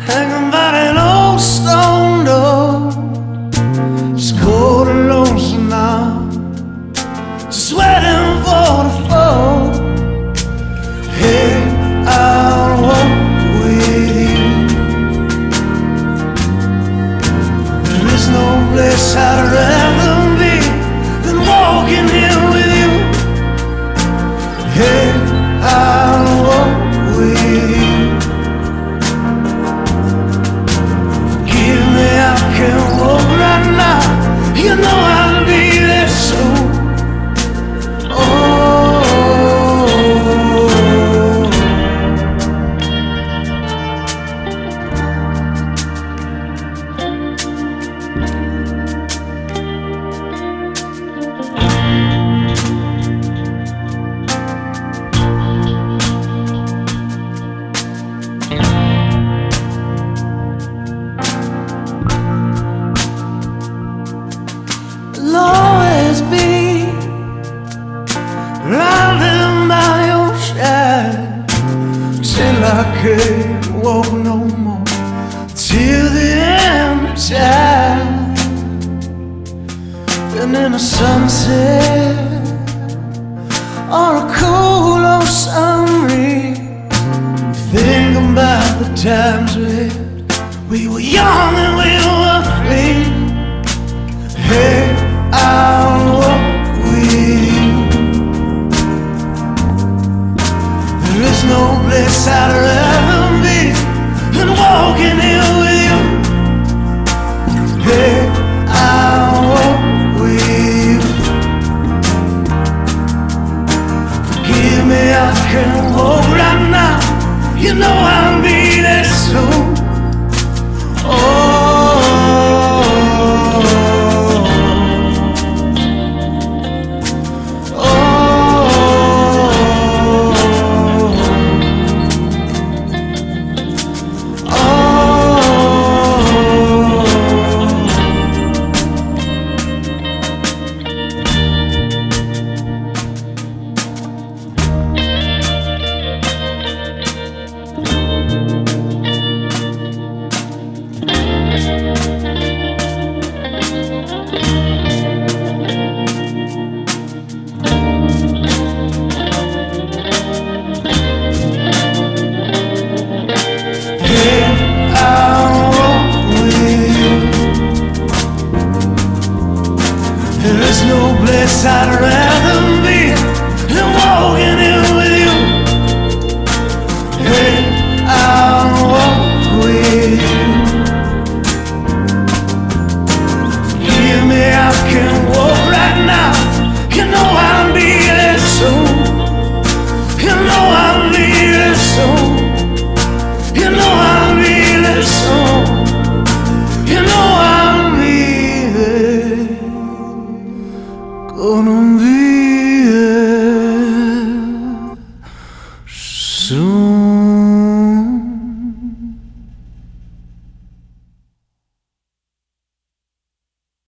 hanging by an old stone door. It's cold and lonesome now, just waiting for the fall. Hey, I'll walk with you. There is no place I'd rather be than walking here with you. Hey, I'll walk with you. Forgive me, I can't walk right now. You know I'll be there soon. I'll always be riding by your side till I can't walk no more, till the end of time. And in a sunset or a cool old summer breeze, think about the times when we were young and we were free. Hey, I'll walk with you. There is no place I'd rather be than walking here with you. Hey, I'll walk with you. Forgive me, I can't walk right now. You know I'll be there soon. There is no place I'd rather